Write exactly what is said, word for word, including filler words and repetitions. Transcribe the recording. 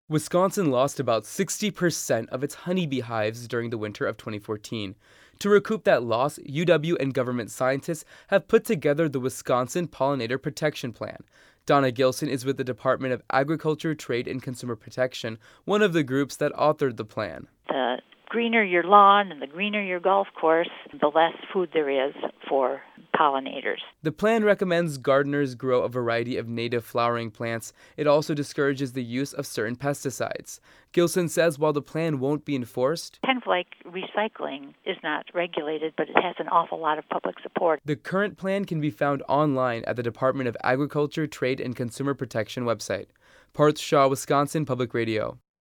Wisconsin lost about sixty percent of its honeybee hives during the winter of twenty fourteen. To recoup that loss, U W and government scientists have put together the Wisconsin Pollinator Protection Plan. Donna Gilson is with the Department of Agriculture, Trade, and Consumer Protection, one of the groups that authored the plan. The greener your lawn and the greener your golf course, the less food there is for pollinators. The plan recommends gardeners grow a variety of native flowering plants. It also discourages the use of certain pesticides. Gilson says while the plan won't be enforced, kind of like recycling is not regulated, but it has an awful lot of public support. The current plan can be found online at the Department of Agriculture, Trade, and Consumer Protection website. Parth Shah, Wisconsin Public Radio.